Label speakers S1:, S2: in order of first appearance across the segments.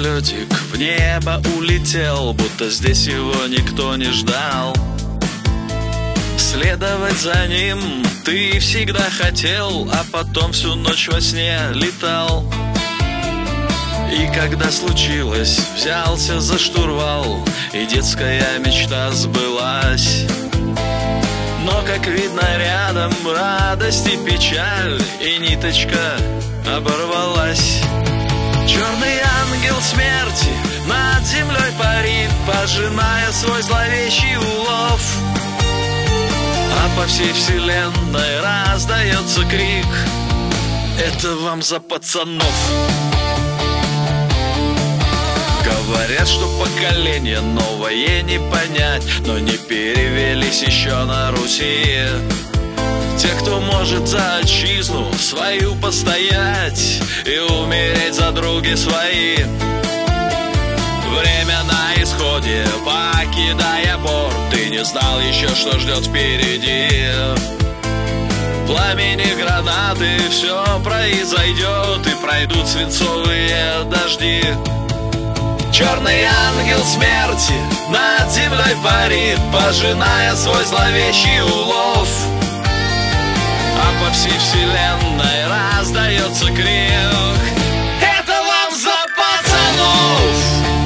S1: самолетик в небо улетел, будто здесь его никто не ждал. Следовать за ним ты всегда хотел, а потом всю ночь во сне летал. И когда случилось, взялся за штурвал, и детская мечта сбылась. Но, как видно, рядом радость и печаль, и ниточка оборвалась. Черный ангел смерти над землей парит, пожиная свой зловещий улов. А по всей вселенной раздается крик: это вам за пацанов. Говорят, что поколение новое не понять, но не перевелись еще на Руси те, кто может за отчизну свою постоять и умереть за други свои. Время на исходе, покидая борт, ты не знал еще, что ждет впереди. В пламени гранаты все произойдет, и пройдут свинцовые дожди. Черный ангел смерти над землей парит, пожиная свой зловещий улов. А по всей вселенной раздается крик: это вам за пацанов!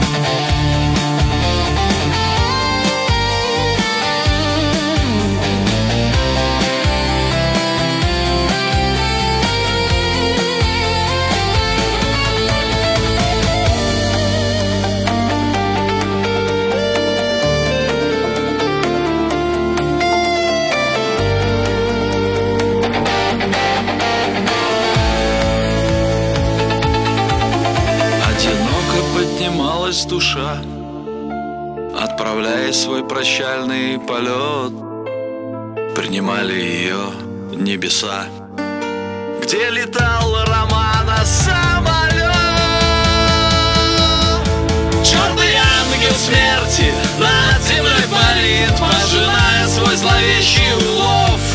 S1: Поднималась душа, отправляя свой прощальный полет. Принимали ее небеса, где летал Романа самолет. Черный ангел смерти над землей парит, пожиная свой зловещий улов.